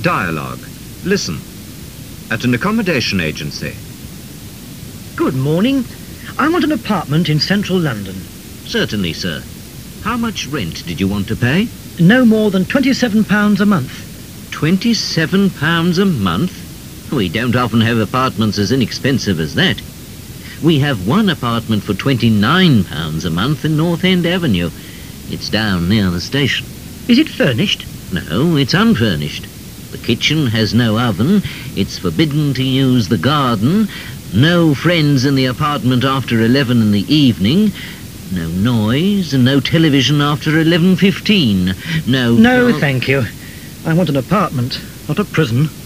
Dialogue. Listen. At an accommodation agency. Good morning. I want an apartment in central London. Certainly, sir. How much rent did you want to pay? No more than £27 a month. £27 a month? We don't often have apartments as inexpensive as that. We have one apartment for £29 a month in North End Avenue. It's down near the station. Is it furnished? No, it's unfurnished. The kitchen has no oven. It's forbidden to use the garden. No friends in the apartment after 11 in the evening. No noise and no television after 11:15. No, thank you. I want an apartment, not a prison.